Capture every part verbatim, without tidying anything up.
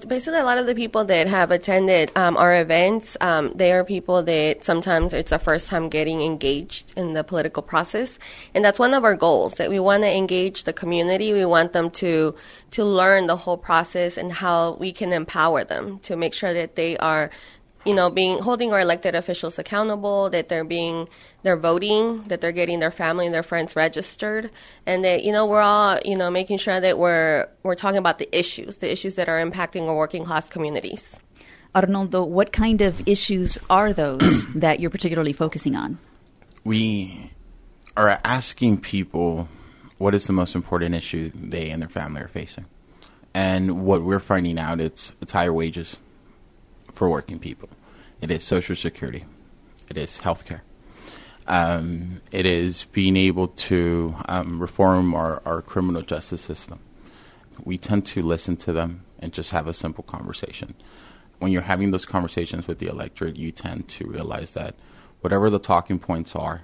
Basically, a lot of the people that have attended um, our events, um, they are people that sometimes it's the first time getting engaged in the political process. And that's one of our goals, that we want to engage the community. We want them to to learn the whole process and how we can empower them to make sure that they are, you know, being holding our elected officials accountable, that they're being, they're voting, that they're getting their family and their friends registered, and that, you know, we're all, you know, making sure that we're we're talking about the issues, the issues that are impacting our working class communities. Arnoldo, what kind of issues are those that you're particularly focusing on? We are asking people what is the most important issue they and their family are facing. And what we're finding out, it's, it's higher wages for working people. It is Social Security. It is healthcare. Um, it is being able to um, reform our, our criminal justice system. We tend to listen to them and just have a simple conversation. When you're having those conversations with the electorate, you tend to realize that whatever the talking points are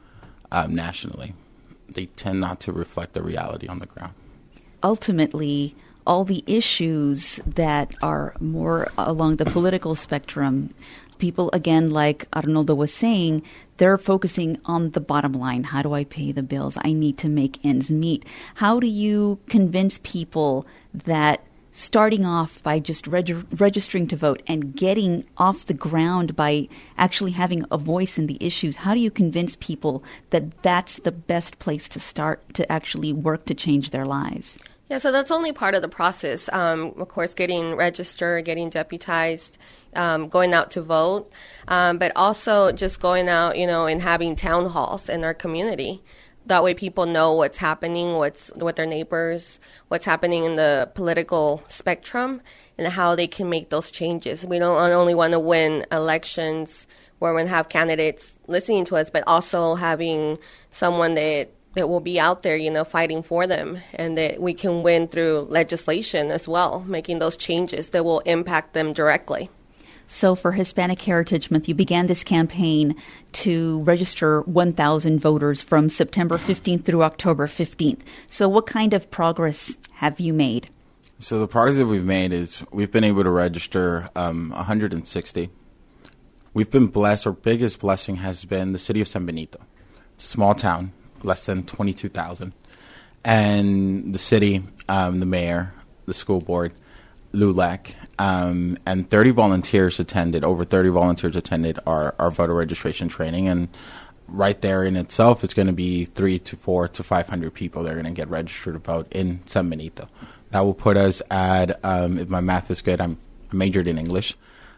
um, nationally, they tend not to reflect the reality on the ground. Ultimately, all the issues that are more along the political spectrum, people, again, like Arnoldo was saying, they're focusing on the bottom line. How do I pay the bills? I need to make ends meet. How do you convince people that starting off by just reg- registering to vote and getting off the ground by actually having a voice in the issues, how do you convince people that that's the best place to start to actually work to change their lives? Yeah, so that's only part of the process. Um, of course, getting registered, getting deputized, um, going out to vote, um, but also just going out, you know, and having town halls in our community. That way people know what's happening, what's with their neighbors, what's happening in the political spectrum, and how they can make those changes. We don't only want to win elections where we have candidates listening to us, but also having someone that that will be out there, you know, fighting for them, and that we can win through legislation as well, making those changes that will impact them directly. So for Hispanic Heritage Month, you began this campaign to register one thousand voters from September fifteenth through October fifteenth. So what kind of progress have you made? So the progress that we've made is we've been able to register um, one hundred sixty. We've been blessed. Our biggest blessing has been the city of San Benito. Small town, less than twenty-two thousand. And the city, um, the mayor, the school board, L U L A C, um, and thirty volunteers attended, over thirty volunteers attended our, our voter registration training. And right there in itself, it's going to be three to four to five hundred people that are going to get registered to vote in San Benito. That will put us at, um, if my math is good, I'm I majored in English.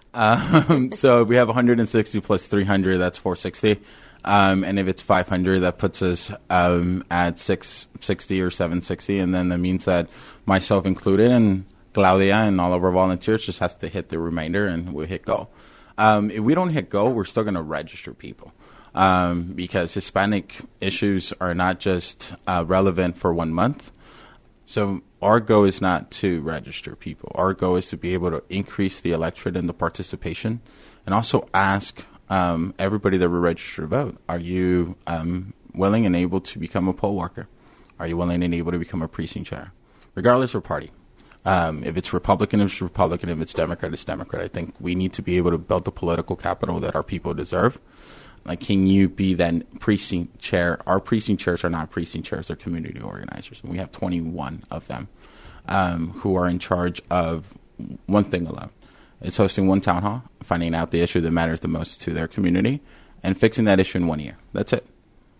Um, so if we have one hundred sixty plus three hundred, that's four hundred sixty. Um, and if it's five hundred, that puts us um, at six hundred sixty or seven hundred sixty. And then that means that myself included and Claudia and all of our volunteers just has to hit the remainder and we'll hit go. Um, if we don't hit go, we're still going to register people um, because Hispanic issues are not just uh, relevant for one month. So our goal is not to register people. Our goal is to be able to increase the electorate and the participation and also ask um, everybody that will register to vote, are you um, willing and able to become a poll worker? Are you willing and able to become a precinct chair? Regardless of party. Um, if it's Republican, it's Republican. If it's Democrat, it's Democrat. I think we need to be able to build the political capital that our people deserve. Like, can you be then precinct chair? Our precinct chairs are not precinct chairs. They're community organizers. And we have twenty-one of them um, who are in charge of one thing alone. It's hosting one town hall, finding out the issue that matters the most to their community, and fixing that issue in one year. That's it.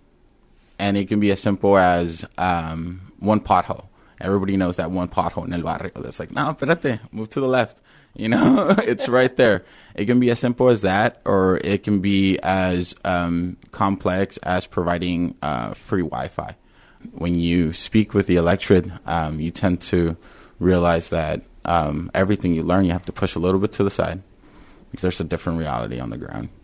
And it can be as simple as um, one pothole. Everybody knows that one pothole in El Barrio. That's like, no, espérate, move to the left. You know, it's right there. It can be as simple as that, or it can be as um, complex as providing uh, free Wi-Fi. When you speak with the electorate, um, you tend to realize that um, everything you learn, you have to push a little bit to the side because there's a different reality on the ground.